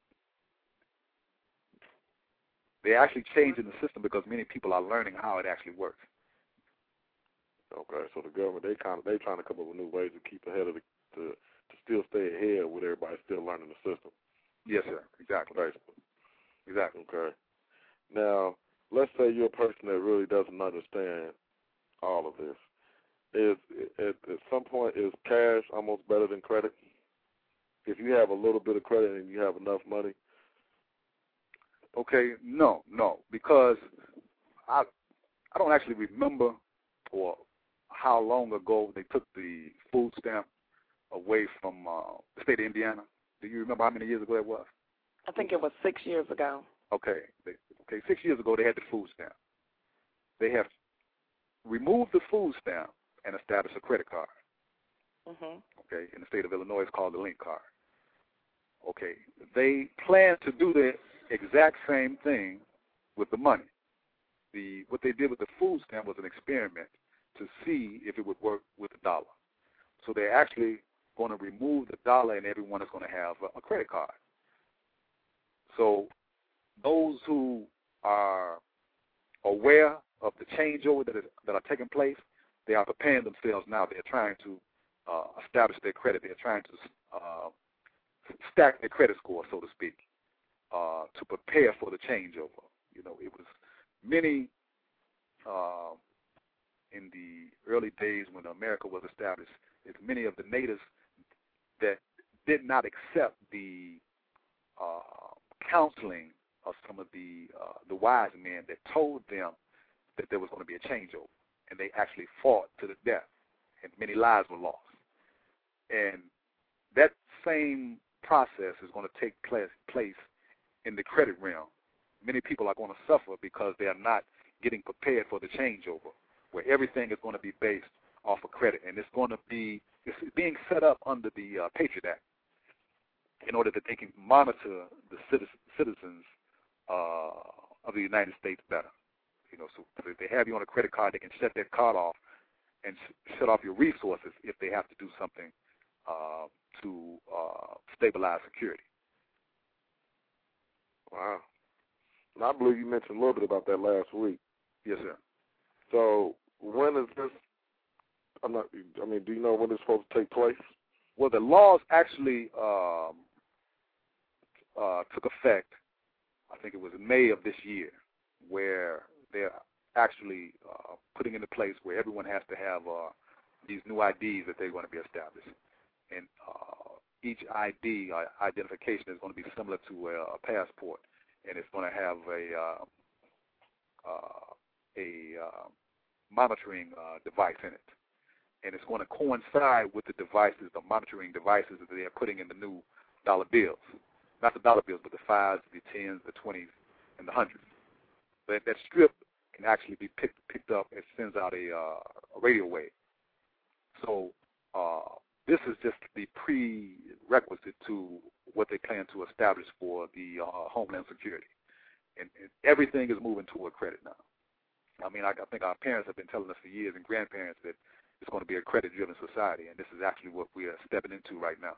They're actually changing the system because many people are learning how it actually works. Okay, so the government they kind of they trying to come up with new ways to keep ahead of the, the to still stay ahead with everybody still learning the system. Yes, sir. Exactly. Basically. Exactly. Okay. Now, let's say you're a person that really doesn't understand all of this. Is at, at some point is cash almost better than credit? If you have a little bit of credit and you have enough money? Okay, no, no, because I I don't actually remember or how long ago they took the food stamp away from uh, the state of Indiana. Do you remember how many years ago it was? I think it was six years ago. Okay, they, okay, six years ago they had the food stamp. They have removed the food stamp and established a credit card. Mm-hmm. Okay, in the state of Illinois, it's called the Link Card. Okay, they plan to do the exact same thing with the money. The what they did with the food stamp was an experiment to see if it would work with the dollar. So they're actually going to remove the dollar, and everyone is going to have a, a credit card. So those who are aware of the changeover that is that are taking place, they are preparing themselves now. They're trying to uh, establish their credit. They're trying to uh, stack their credit score, so to speak, uh, to prepare for the changeover. You know, it was many uh, in the early days when America was established. It's many of the natives that did not accept the uh, counseling of some of the uh, the wise men that told them that there was going to be a changeover, and they actually fought to the death, and many lives were lost. And that same process is going to take place, place in the credit realm. Many people are going to suffer because they are not getting prepared for the changeover, where everything is going to be based off of credit, and it's going to be it's being set up under the uh, Patriot Act in order that they can monitor the citizens uh, of the United States better. You know, so if they have you on a credit card, they can shut that card off and sh- shut off your resources if they have to do something uh, to uh, stabilize security. Wow. And I believe you mentioned a little bit about that last week. Yes, sir. So when is this? I'm not. I mean, do you know when it's supposed to take place? Well, the laws actually um, uh, took effect. I think it was in May of this year, where they're actually uh, putting into place where everyone has to have uh, these new I Ds that they're going to be established, and uh, each I D uh, identification is going to be similar to a, a passport, and it's going to have a uh, uh, a uh, monitoring uh, device in it, and it's going to coincide with the devices, the monitoring devices that they are putting in the new dollar bills, not the dollar bills, but the fives, the tens, the twenties, and the hundreds. That that strip can actually be picked picked up and sends out a, uh, a radio wave. So uh, this is just the prerequisite to what they plan to establish for the uh, Homeland Security, and, and everything is moving toward credit now. I mean, I, I think our parents have been telling us for years, and grandparents, that it's going to be a credit-driven society, and this is actually what we are stepping into right now.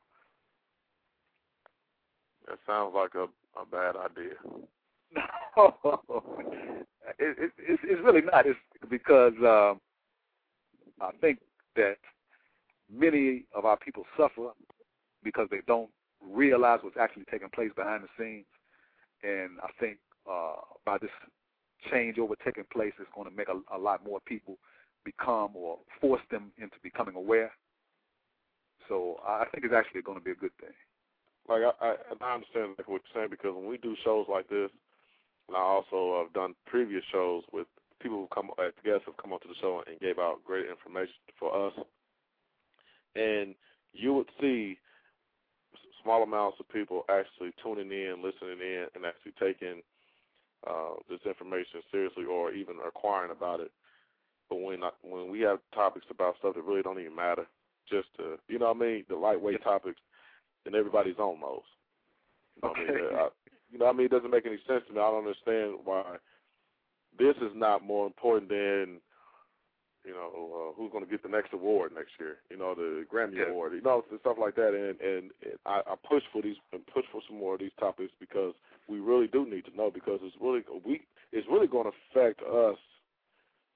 That sounds like a, a bad idea. No, it, it, it's, it's really not. It's because um, I think that many of our people suffer because they don't realize what's actually taking place behind the scenes, and I think uh, by this changeover taking place, it's going to make a, a lot more people become or force them into becoming aware. So I think it's actually going to be a good thing. Like I, I, I understand what you're saying, because when we do shows like this, and I also have done previous shows with people who come, uh, guests have come onto the show and gave out great information for us, and you would see small amounts of people actually tuning in, listening in, and actually taking uh, this information seriously, or even acquiring about it. But when I, when we have topics about stuff that really don't even matter, just to, you know what I mean, the lightweight topics, then everybody's on those. You know what Okay. I mean? I, you know what I mean? It doesn't make any sense to me. I don't understand why this is not more important than, you know, uh, who's going to get the next award next year, you know, the Grammy Yeah. Award, you know, stuff like that. And, and, and I, I push for these and push for some more of these topics, because we really do need to know, because it's really we it's really going to affect us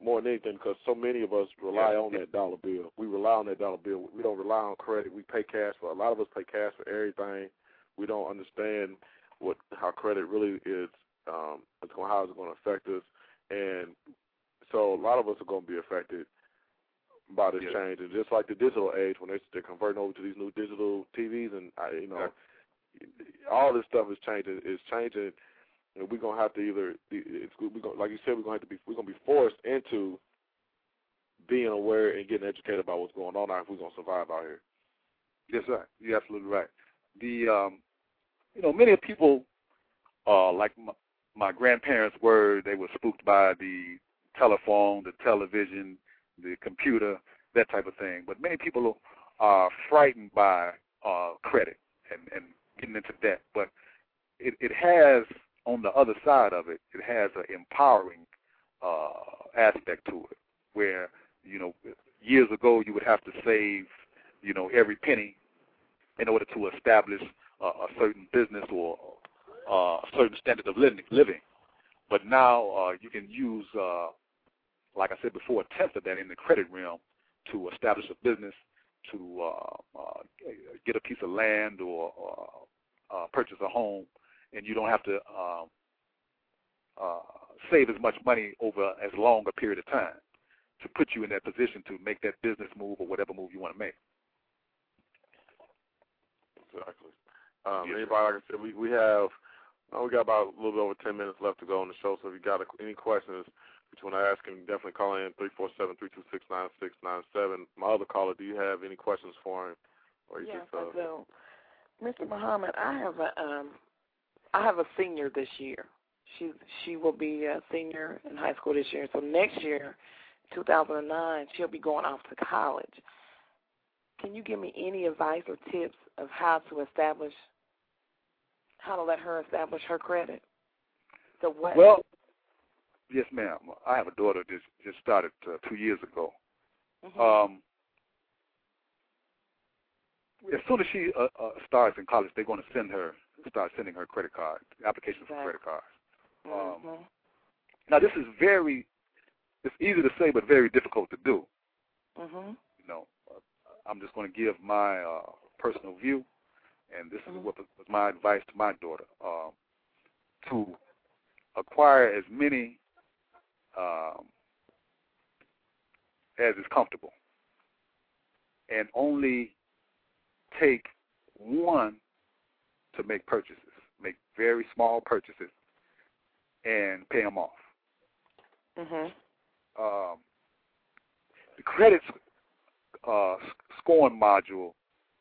more than anything, because so many of us rely yeah. on that dollar bill. We rely on that dollar bill. We don't rely on credit. We pay cash for, a lot of us pay cash for everything. We don't understand what how credit really is, um, how it's going to affect us. And so a lot of us are going to be affected by this yeah. change. And just like the digital age, when they, they're converting over to these new digital T Vs, and, I, you know, yeah. all this stuff is changing. It's changing. And we're gonna have to either, it's, we gonna, like you said, we're gonna have to be, we're gonna be forced into being aware and getting educated about what's going on out if we're gonna survive out here. Yes, sir. You're absolutely right. The, um, you know, many people, uh, like my, my grandparents were, they were spooked by the telephone, the television, the computer, that type of thing. But many people are frightened by uh, credit and, and getting into debt. But it, it has, on the other side of it, it has an empowering uh, aspect to it, where, you know, years ago you would have to save, you know, every penny in order to establish uh, a certain business or uh, a certain standard of living. But now uh, you can use, uh, like I said before, a tenth of that in the credit realm to establish a business, to uh, uh, get a piece of land or uh, uh, purchase a home. And you don't have to um, uh, save as much money over as long a period of time to put you in that position to make that business move or whatever move you want to make. Exactly. Um, yes. Anybody, like I said, we, we have, uh, we got about a little bit over ten minutes left to go on the show, so if you got a, any questions that you want to ask him, definitely call in three four seven, three two six, nine six nine seven. My other caller, do you have any questions for him? Or you yes, just, uh, I do. Mister Muhammad, I have a, um, I have a senior this year. She she will be a senior in high school this year. So next year, two thousand nine, she'll be going off to college. Can you give me any advice or tips of how to establish, how to let her establish her credit? So what? Well, yes, ma'am. I have a daughter that just, just started uh, two years ago. Mm-hmm. Um, as soon as she uh, uh, starts in college, they're going to send her. Start sending her credit card applications for credit cards. Um, mm-hmm. Now, this is very, it's easy to say, but very difficult to do. Mm-hmm. You know, uh, I'm just going to give my uh, personal view, and this mm-hmm. is what was my advice to my daughter: uh, to acquire as many um, as is comfortable, and only take one to make purchases, make very small purchases, and pay them off. Mm-hmm. Um, the credit uh, scoring module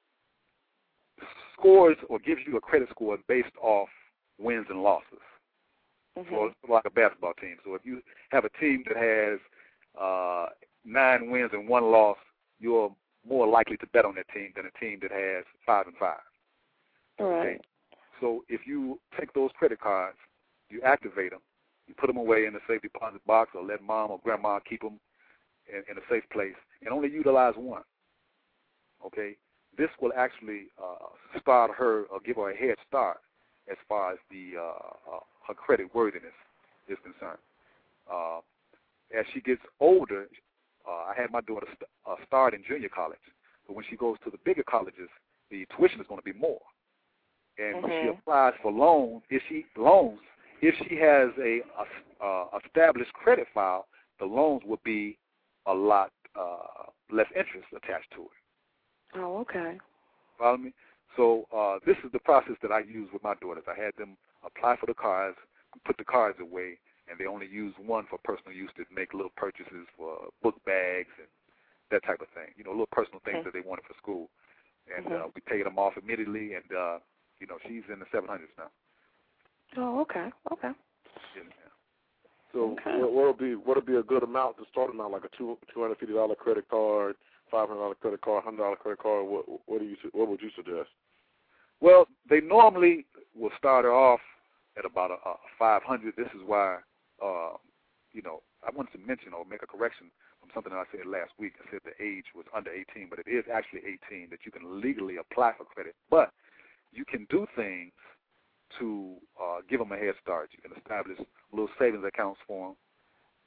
scores or gives you a credit score based off wins and losses. Mm-hmm. So it's like a basketball team. So if you have a team that has uh, nine wins and one loss, you're more likely to bet on that team than a team that has five and five. All right. Okay? So if you take those credit cards, you activate them, you put them away in a safe deposit box, or let mom or grandma keep them in, in a safe place, and only utilize one. Okay? This will actually uh, start her or give her a head start as far as the uh, uh, her credit worthiness is concerned. Uh, as she gets older, uh, I had my daughter st- uh, start in junior college, but when she goes to the bigger colleges, the tuition is going to be more. And mm-hmm. when she applies for loans, if she loans, if she has a, a uh, established credit file, the loans will be a lot uh, less interest attached to it. Oh, okay. Follow me? So uh, this is the process that I use with my daughters. I had them apply for the cards, put the cards away, and they only use one for personal use to make little purchases for book bags and that type of thing. You know, little personal things okay. that they wanted for school. And mm-hmm. uh, we paid them off immediately, and, uh, you know, she's in the seven hundreds now. Oh, okay, okay. Yeah, yeah. So okay. what will be what would be a good amount to start them out, like a two two hundred fifty dollar credit card, five hundred dollar credit card, hundred dollar credit card? What what do you what would you suggest? Well, they normally will start her off at about a, a five hundred. This is why, uh, you know, I wanted to mention or make a correction from something that I said last week. I said the age was under eighteen, but it is actually eighteen that you can legally apply for credit. But you can do things to uh, give them a head start. You can establish little savings accounts for them.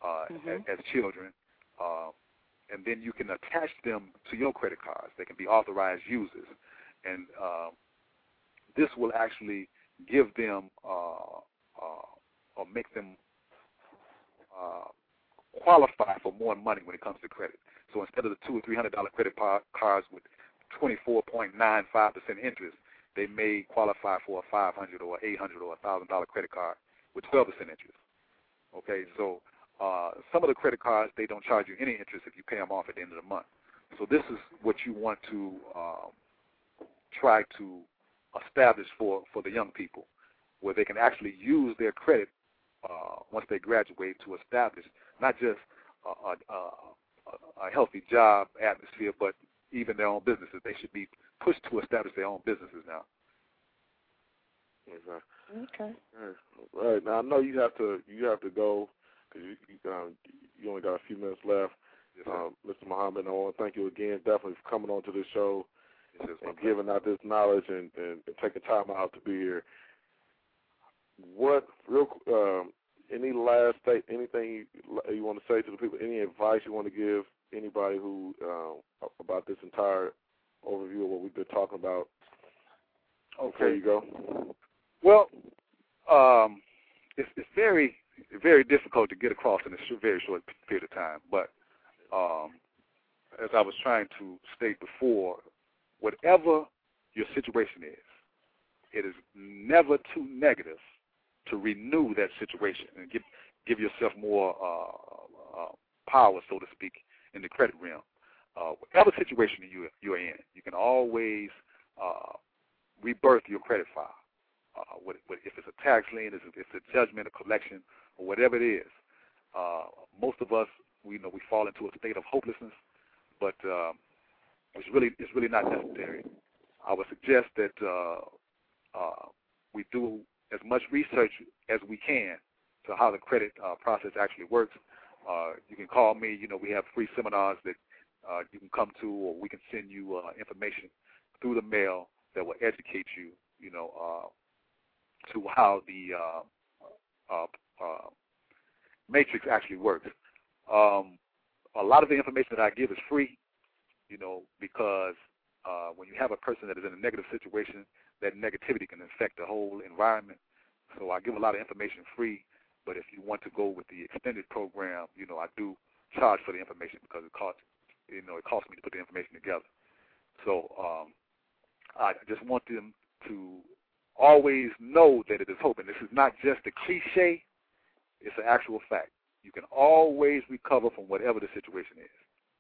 uh, mm-hmm. as, as children, uh, and then you can attach them to your credit cards. They can be authorized users, and uh, this will actually give them uh, uh, or make them uh, qualify for more money when it comes to credit. So instead of the two or three hundred dollar credit cards with twenty-four point nine five percent interest, they may qualify for a five hundred or eight hundred or a thousand dollar credit card with twelve percent interest. Okay, so uh, some of the credit cards, they don't charge you any interest if you pay them off at the end of the month. So this is what you want to um, try to establish for, for the young people, where they can actually use their credit uh, once they graduate to establish not just a, a, a, a healthy job atmosphere, but even their own businesses. They should be pushed to establish their own businesses now. Okay. Okay. All right. Now I know you have to you have to go because you you, um, you only got a few minutes left. Yes, um, Mister Muhammad, I want to thank you again, definitely for coming on to this show yes, and giving out this knowledge and, and, and taking time out to be here. What real um, any last state anything you, you want to say to the people? Any advice you want to give anybody who um, about this entire overview of what we've been talking about? Okay, There you go. Well, um, it's, it's very, very difficult to get across in a sh- very short period of time. But um, as I was trying to state before, whatever your situation is, it is never too negative to renew that situation and give give yourself more uh, uh, power, so to speak, in the credit realm. Uh, whatever situation you you're in, you can always uh, rebirth your credit file. Uh, what, what, if it's a tax lien, if it's a judgment, a collection, or whatever it is, uh, most of us, we know we fall into a state of hopelessness, but um, it's really it's really not necessary. I would suggest that uh, uh, we do as much research as we can to how the credit uh, process actually works. Uh, you can call me. You know, we have free seminars that uh, you can come to, or we can send you uh, information through the mail that will educate you. You know. Uh, to how the uh, uh, uh, matrix actually works. Um, a lot of the information that I give is free, you know, because uh, when you have a person that is in a negative situation, that negativity can affect the whole environment. So I give a lot of information free, but if you want to go with the extended program, you know, I do charge for the information because it costs, you know, it costs me to put the information together. So um, I just want them to always know that it is hope. And this is not just a cliche, it's an actual fact. You can always recover from whatever the situation is.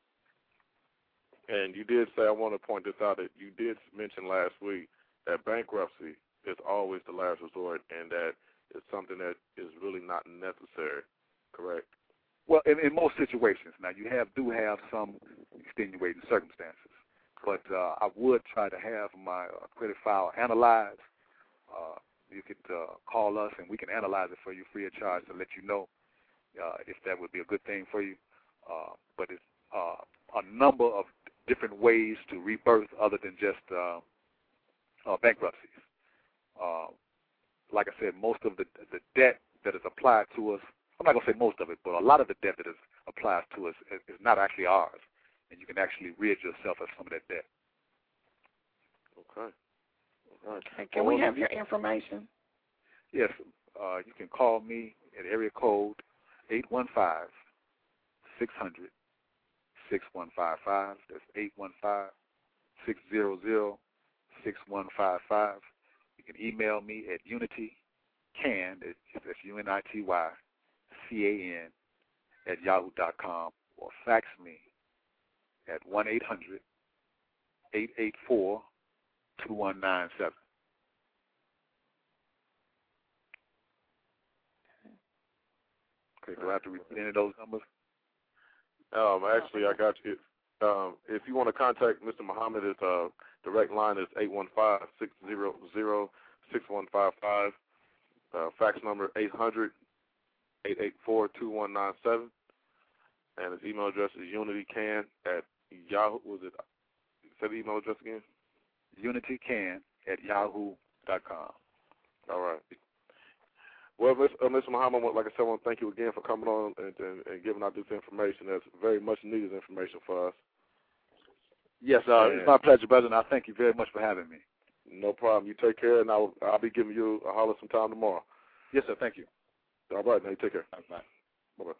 And you did say, I want to point this out, that you did mention last week that bankruptcy is always the last resort and that it's something that is really not necessary, correct? Well, in, in most situations. Now, you have do have some extenuating circumstances, but uh, I would try to have my uh, credit file analyzed. Uh, you could uh, call us, and we can analyze it for you free of charge to let you know uh, if that would be a good thing for you. Uh, but it's uh, a number of different ways to rebirth other than just uh, uh, bankruptcies. Uh, like I said, most of the, the debt that is applied to us, I'm not going to say most of it, but a lot of the debt that is applied to us is, is not actually ours, and you can actually rid yourself of some of that debt. Okay. Okay. Can we have your information? Yes. Uh, you can call me at area code eight one five, six hundred, six one five five. That's eight one five, six hundred, six one five five. You can email me at unitycan, that's U N I T Y C A N, at yahoo dot com, or fax me at one eight hundred, eight eight four, two one nine seven. Okay, do I have to repeat any of those numbers? Um, actually, I got you. Um, if you want to contact Mister Muhammad, his uh, direct line is eight one five, six hundred, six one five five. Uh, fax number eight hundred, eight eight four, two one nine seven. And his email address is unitycan at Yahoo. Was it? Say the email address again? unitycan at yahoo dot com. All right. Well, Mister Uh, Mister Muhammad, like I said, I want to thank you again for coming on and, and, and giving out this information. That's very much needed information for us. Yes, uh, it's my pleasure, brother, and I thank you very much for having me. No problem. You take care, and I'll, I'll be giving you a holler sometime tomorrow. Yes, sir. Thank you. All right, now you take care. Bye. Bye-bye.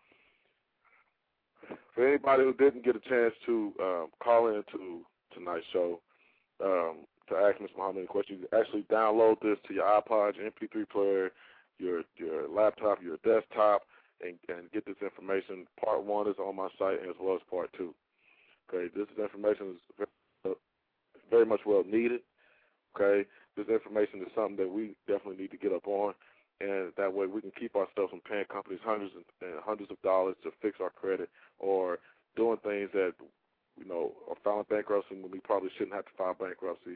For anybody who didn't get a chance to um, call in to tonight's show um, to ask Mister Muhammad a question, you can actually download this to your iPod, your M P three player, your your laptop, your desktop, and, and get this information. Part one is on my site, as well as part two. Okay, this information is very, very much well needed. Okay, this information is something that we definitely need to get up on, and that way we can keep ourselves from paying companies hundreds and, and hundreds of dollars to fix our credit, or doing things that, you know, are filing bankruptcy when we probably shouldn't have to file bankruptcy.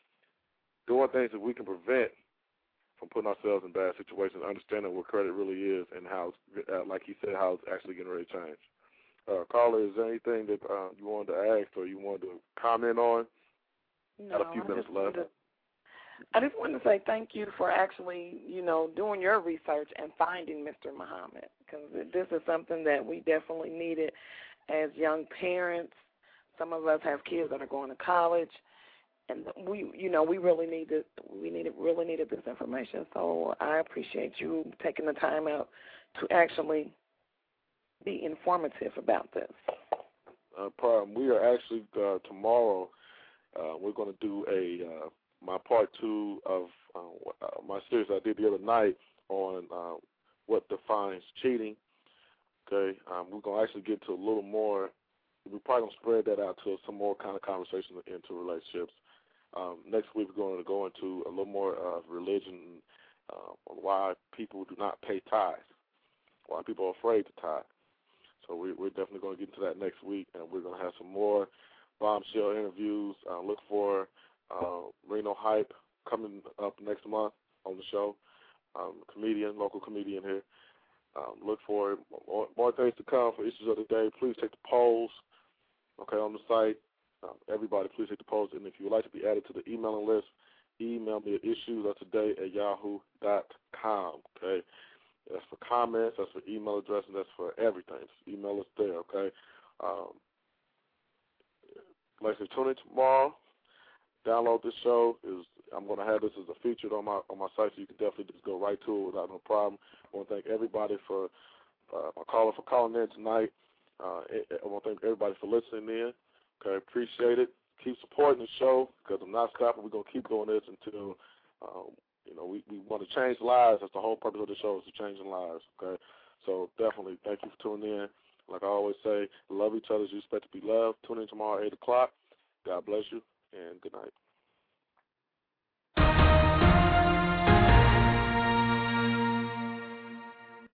Doing things that we can prevent from putting ourselves in bad situations, understanding what credit really is and how, uh, like he said, how it's actually getting ready to change. Uh, caller, is there anything that uh, you wanted to ask or you wanted to comment on? No, Got a few I minutes just left. wanted to, I just wanted to say thank you for actually, you know, doing your research and finding Mister Muhammad, because this is something that we definitely needed as young parents. Some of us have kids that are going to college, and we, you know, we really needed, we needed, really needed this information. So I appreciate you taking the time out to actually be informative about this. Uh, problem. We are actually uh, tomorrow. Uh, we're going to do a uh, my part two of uh, my series I did the other night on uh, what defines cheating. Okay, um, we're going to actually get to a little more. We're probably going to spread that out to some more kind of conversation into relationships. Um, next week we're going to go into a little more of religion, uh, on why people do not pay tithes, why people are afraid to tithe. So we, we're definitely going to get into that next week, and we're going to have some more bombshell interviews. Uh, look for uh, Reno Hype coming up next month on the show, um, comedian, local comedian here. Um, look for more, more things to come for Issues of the Day. Please take the polls, okay, on the site. Um, everybody, please take the polls. And if you would like to be added to the emailing list, email me at issuesoftoday at yahoo dot com, okay? That's for comments, that's for email address, and that's for everything. Just email us there, okay? Um, like I said, tune in tomorrow. Download this show. Is I'm going to have this as a featured on my on my site, so you can definitely just go right to it without no problem. I want to thank everybody for uh, my caller for calling in tonight. Uh, I want to thank everybody for listening in. Okay, appreciate it. Keep supporting the show, because I'm not stopping. We're going to keep doing this until um, you know we, we want to change lives. That's the whole purpose of the show, is to changing lives. Okay, so definitely thank you for tuning in. Like I always say, love each other as you expect to be loved. Tune in tomorrow at eight o'clock. God bless you, and good night.